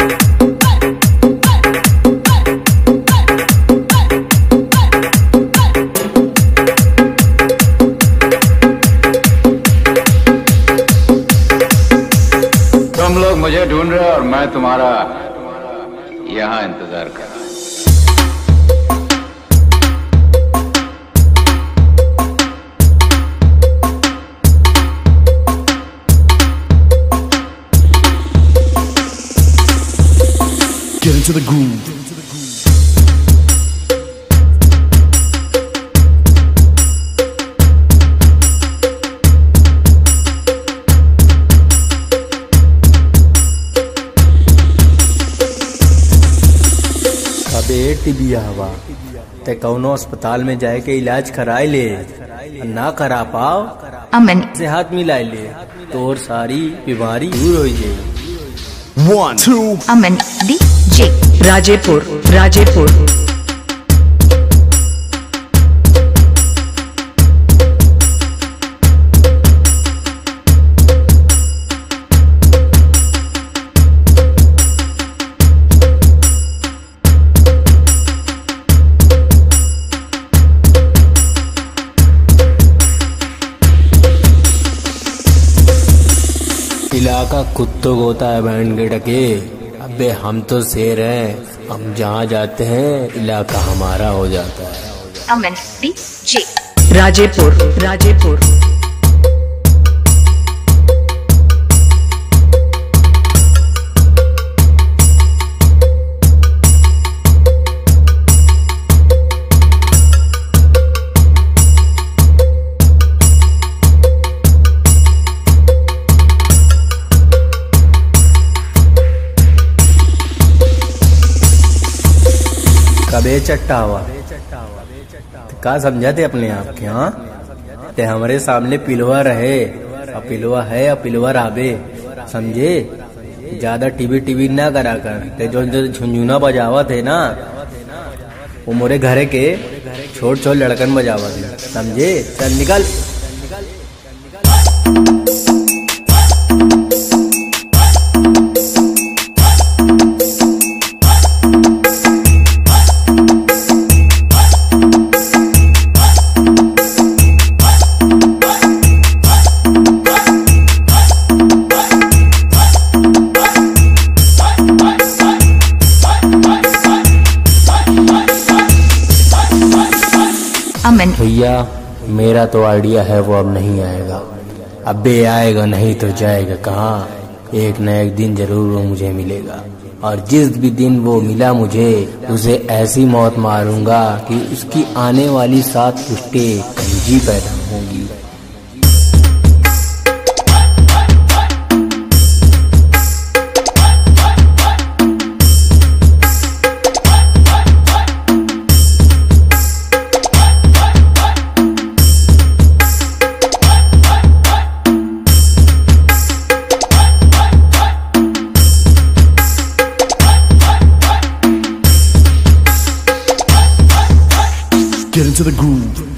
तुम लोग मुझे ढूंढ रहे हो और मैं तुम्हारा यहाँ इंतजार कर रहा हूँ। Get into the groove. अबे टिबिया हवा ते कौनो अस्पताल में जाए के इलाज कराए ले, ना करा पाओ अमन से हाथ मिलाए ले तो और सारी बीमारी दूर हो जाए। 1, 2. अमन डीजे राजेपुर राजेपुर इलाका कुत्तों को होता है बैंड के टके। अबे हम तो शेर हैं, हम जहाँ जाते हैं इलाका हमारा हो जाता है। अमन डीजे राजेपुर राजेपुर कबे चट्टा हुआ का समझाते अपने आप के। हाँ ते हमारे सामने पिलवा रहे, अब पिलवा है अब पिलवा राबे, समझे। ज्यादा टीवी ना करा कर। ते जो झुंझुना बजावा थे ना वो मोरे घरे के छोट लड़कन बजावा थे, समझे। चल निकल। अमन भैया मेरा तो आइडिया है वो अब नहीं आएगा। अबे आएगा नहीं तो जाएगा कहाँ। एक न एक दिन जरूर वो मुझे मिलेगा और जिस भी दिन वो मिला मुझे उसे ऐसी मौत मारूंगा कि उसकी आने वाली 7 पुश्तें कंजी पैदा होंगी। Get into the groove.